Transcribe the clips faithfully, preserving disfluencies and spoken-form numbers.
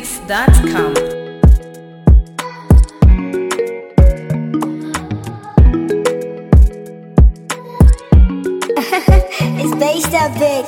beats dot com. It's based up big.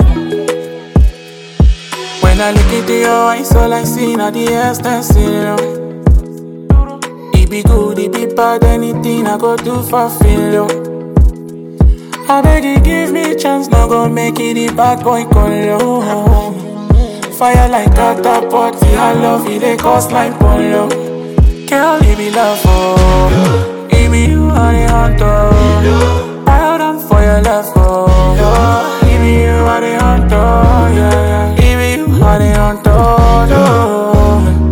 When I look into your eyes, all I see now the ecstasy, you know. It be good, it be bad, anything I go do for feel, you. I beg you, give me a chance, now go make it the bad boy call, you. Fire like catapult, I love it, they cost like polo. Girl, it be love, oh. It be you are the hunter. Fire down for your love, oh. It be you are the hunter, yeah, yeah. It be you are the hunter, oh.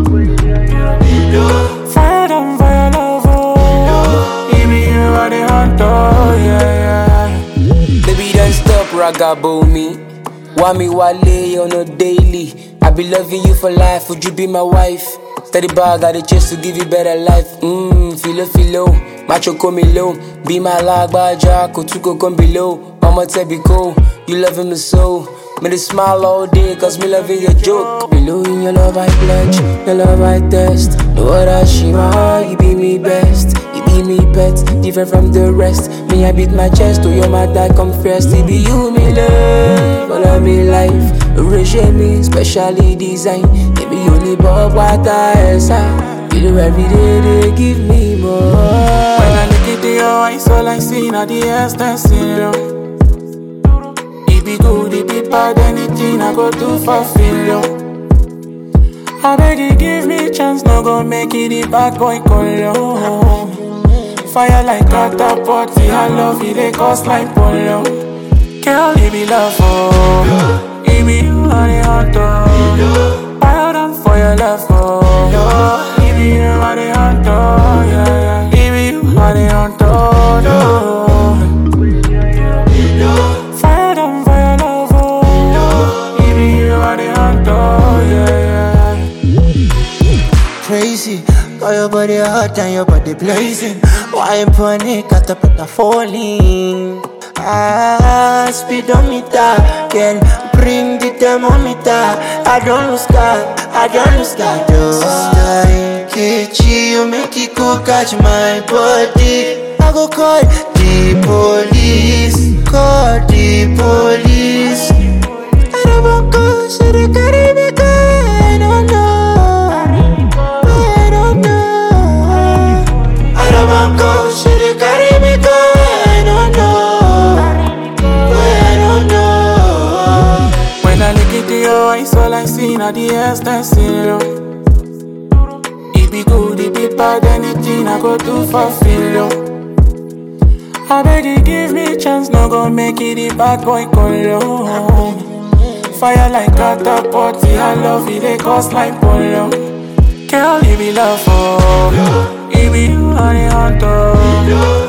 Fire down for your love, oh. It be you are the hunter, yeah, yeah. Baby, don't stop, ragabo me. Wami wale on a daily. I be loving you for life, would you be my wife? Steady bag, got the chance to give you better life. Mmm, filo filo, macho come low. Be my lagba jack, tuko come below. Mama tebi ko, you loving me so. Me they smile all day, cause me loving your joke. Below in your love I pledge, your love I test. No other shima, you be me best. You be me pet, different from the rest. Me I beat my chest, to your mother come first. It be you me love, follow me life. Regime me, specially designed. It be only Bob what I say. You do every day, they give me more. When I look into your eyes, all I see now the ecstasy, you know. It be good, it be bad, anything I go do for feel, you. I beg you, give me a chance, now go make it the bad boy call, you. Fire like catapult, I love it, they cost like polo. Girl, it be love, oh. It be you are the hunter. Fire down for your love, oh. It be you are the hunter, yeah, yeah. It be you are the hunter, oh. Fire down for your love, oh. It be you are the hunter, yeah, yeah. Crazy, got your body hot and your body blazing. Why panic, got the put falling. Ah, speedometer, girl, bring the thermometer. I don't lose God, I don't lose God. Oh, Kichi, you make it go catch my body. I go call the police, call the police. I don't want to go, so they carry me go. I don't know, I don't know. I don't want to go, so they carry me go. I don't know. When I look into your eyes, all I see now the ecstasy, you know. It be good, it be bad, anything I go do for feel, you. I beg you, give me a chance, now go make it the bad boy call, you. Fire like catapult, I love it, they cost like polo. Girl, it be love, oh. It be you are the hunter.